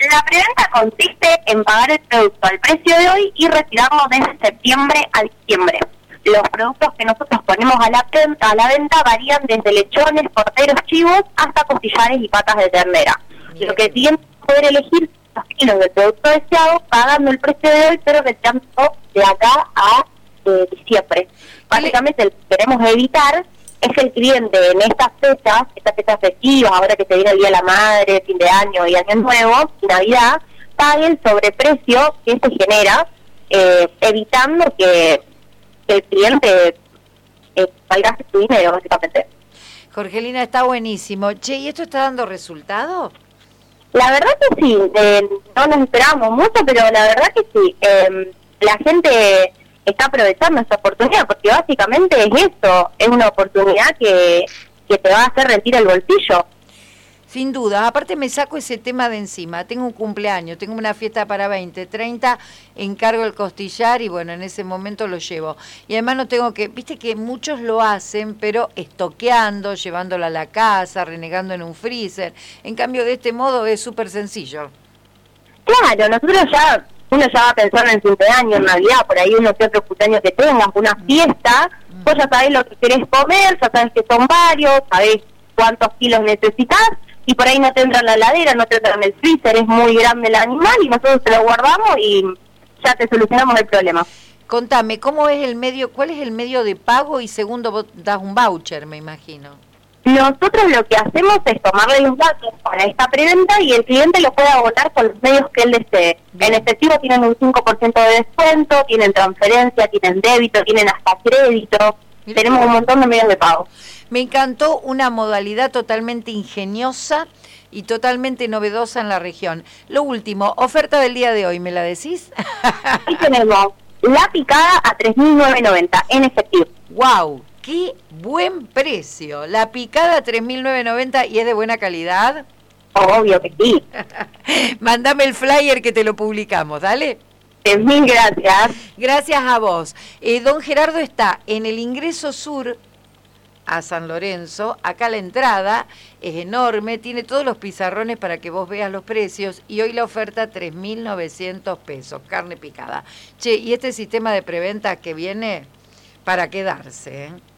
La preventa consiste en pagar el producto al precio de hoy y retirarlo desde septiembre a diciembre. Los productos que nosotros ponemos a la venta varían desde lechones, corderos, chivos, hasta costillares y patas de ternera. Lo que tienen que poder elegir los kilos del producto deseado pagando el precio de hoy, pero retirando de acá a diciembre. Básicamente lo que queremos evitar es que el cliente en estas fechas festivas, ahora que se viene el Día de la Madre, fin de año y Año Nuevo, y Navidad, pague el sobreprecio que se genera, evitando que el cliente malgaste su dinero, básicamente. Jorgelina, está buenísimo. Che, ¿y esto está dando resultado? La verdad que sí, no nos esperábamos mucho, pero la verdad que sí. La gente está aprovechando esta oportunidad, porque básicamente es eso, es una oportunidad que te va a hacer rendir el bolsillo. Sin duda, aparte me saco ese tema de encima, tengo un cumpleaños, tengo una fiesta para 20, 30, encargo el costillar y bueno, en ese momento lo llevo. Y además no tengo que, viste que muchos lo hacen, pero estoqueando, llevándolo a la casa, renegando en un freezer. En cambio, de este modo es súper sencillo. Claro, uno ya va a pensar en el cumpleaños, en Navidad, por ahí uno que otro cumpleaños que tengas, una fiesta, vos ya sabés lo que querés comer, ya sabés que son varios, sabés cuántos kilos necesitas, y por ahí no te entra en la heladera, no te entra en el freezer, es muy grande el animal, y nosotros te lo guardamos y ya te solucionamos el problema. Contame, ¿cuál es el medio de pago? Y segundo, vos das un voucher, me imagino. Nosotros lo que hacemos es tomarle los datos para esta preventa y el cliente lo puede abonar con los medios que él desee. En efectivo tienen un 5% de descuento, tienen transferencia, tienen débito, tienen hasta crédito. Tenemos un montón de medios de pago. Me encantó, una modalidad totalmente ingeniosa y totalmente novedosa en la región. Lo último, oferta del día de hoy, ¿me la decís? Aquí tenemos la picada a 3.990 en efectivo. ¡Wow! ¡Qué buen precio! La picada 3.990 y es de buena calidad. Obvio que sí. Mándame el flyer que te lo publicamos, dale. Mil gracias. Gracias a vos. Don Gerardo está en el ingreso sur a San Lorenzo. Acá la entrada es enorme, tiene todos los pizarrones para que vos veas los precios y hoy la oferta 3.900 pesos, carne picada. Che, y este sistema de preventa que viene para quedarse, ¿eh?